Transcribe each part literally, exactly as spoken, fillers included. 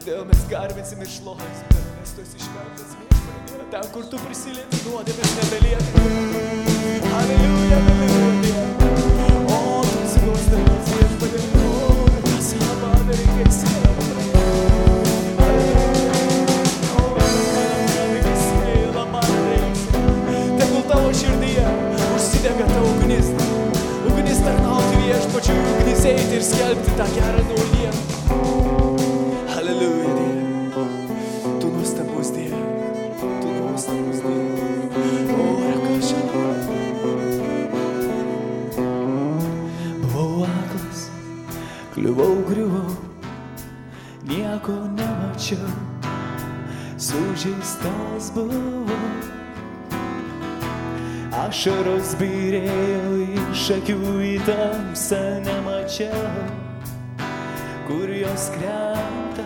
Todėl mes garbinsim ir šlovinsim, nes tu esi šventas viešpatie. Ten, kur tu prisilieti, nuodėmės nebelieka. Halleluja, halleluja, Dieve. O, tu esi nuostabus viešpatie. O, kas yra padarė, kai sėla padarė. Halleluja. O, kai sėla padarė. Tegul tavo širdyje užsidega ta ugnis. Ugnis tarnauti viešpačiui, ugnis eiti ir skelbti tą gerą naujieną. Halleluja, Dieve. Tu nuostabus Dieve. Tu nuostabus Dieve. O, rakašė. Buvau aklas, kliuvau, griuvau, nieko nemačiau, sužeistas buvau. Ašaros byrėjo iš akių, į tamsą nemačiau, kur jos krenta.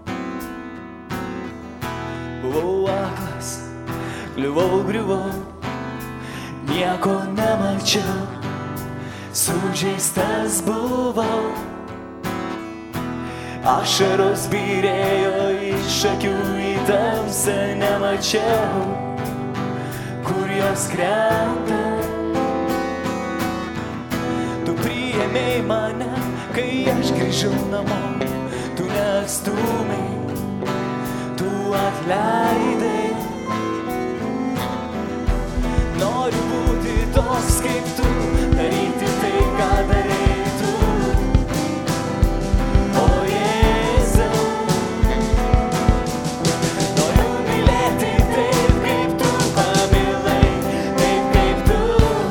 Buvau aklas, kliuvau, griuvau, nieko nemačiau, sužeistas buvau. Ašaros byrėjo iš akių, į tamsą nemačiau, kur jos krenta. Tu priėmei mane, kai aš grįžau namo, tu neatstūmei, tu atleidai. Noriu būti toks kaip tu, daryti tai, ką darei tu. O Jėzau, noriu mylėti taip, kaip tu pamilai, taip, kaip tu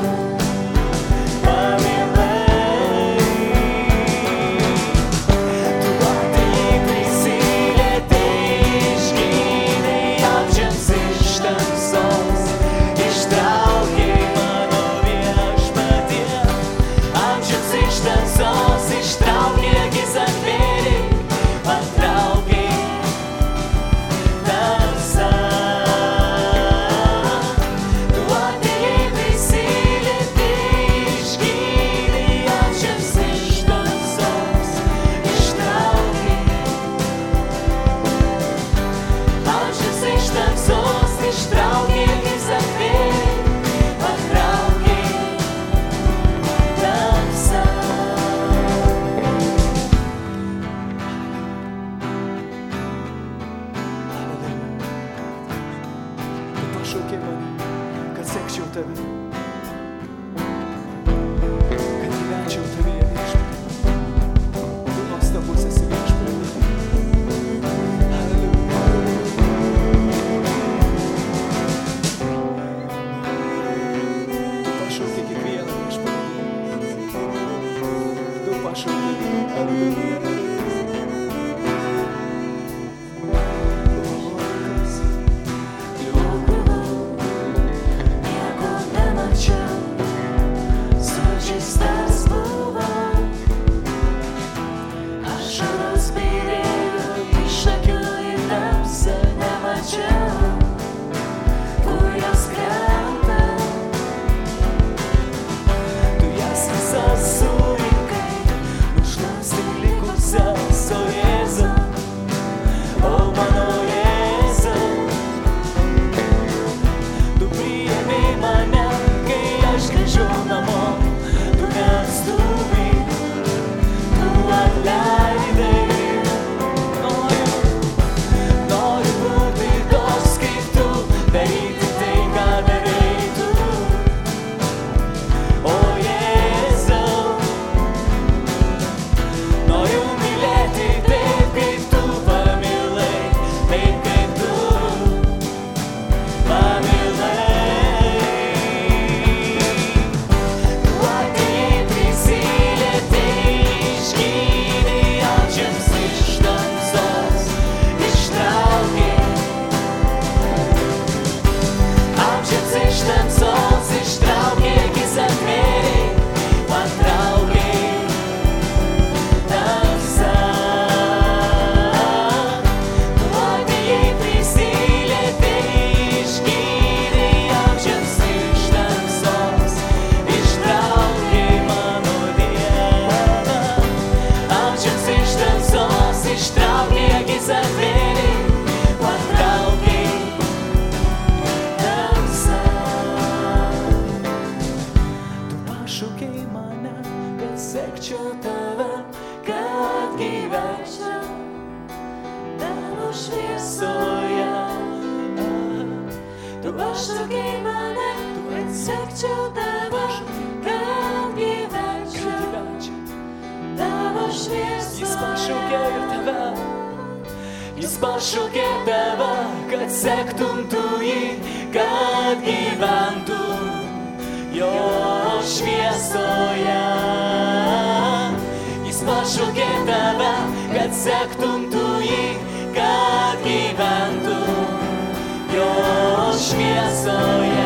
pamilai. Tu atėjai, prisilietei, išgydei amžiams iš tamsos, ištraukei mano viešpatie, amžiams iš tamsos, ištraukei akis atvėrei, patraukei tamsą. Tu atėjai, prisilietei, išgydei amžiams iš tamsos, ištraukei amžiams iš tamsos, ištraukei akis atvėrei, patraukei tamsą. Tu pašaukei mane, kad sekčiau tave, kad gyvenčiau tavyje, viešpatie. Tu nuostabus esi, viešpatie. Halleluja. Tu pašaukei kiekvieną, viešpatie. Tu pašaukei. Halleluja. Nieko nemačiau, sužeistas buvau. Ašaros byrėjo iš akių, į tamsą nemačiau, kur jos krenta. Tu jas visas surinkai, užglostei likusią sekčiau tave, kad gyvenčiau tavo šviesoje. Tu pašaukei mane, kad sekčiau tave, kad gyvenčiau tavo šviesoje. Jis pašaukė ir tave, jis pašaukė tave, kad sektum tu jį, kad gyventum jo šviesoje. Jis pašaukė tave, kad sektum tu jį, kad gyventum jo šviesoje.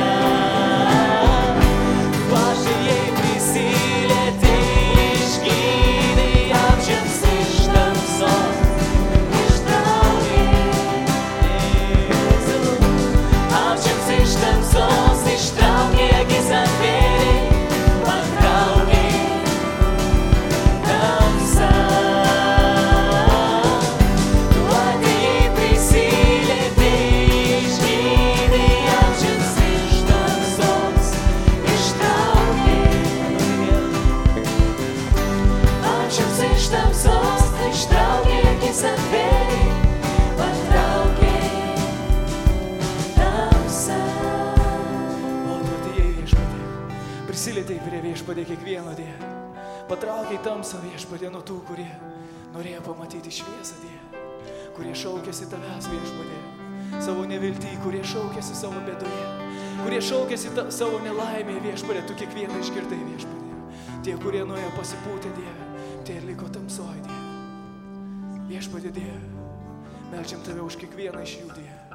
Tu atėjai prisilietei, išgydei amžiams iš tamsos, ištraukei amžiams iš tamsos, ištraukei akis atvėrei, patraukei tamsą. Tu atėjai prisilietei, išgydei amžiams iš tamsos, ištraukei amžiams iš tamsos, ištraukei akis atvėrei, patraukei tamsą. O tu atėjai, Viešpatie, prisilietei prie Viešpatie kiekvieno, Dieve. Patraukiai tamsą, Viešpatie, nuo tų, kurie norėjo pamatyti šviesą, Dieve. Kurie šaukėsi tavęs, Viešpatie, savo neviltį, kurie šaukėsi savo bėdoje, kurie šaukėsi ta, savo nelaimėje, Viešpatie, tu kiekvieną išgirdai, Viešpatie. Tie, kurie nuėjo pasipūtę, Dieve, tie ir liko tamsoj, Dieve. Viešpatie, Dieve, meldžiam tave už kiekvieną iš jų, Dieve.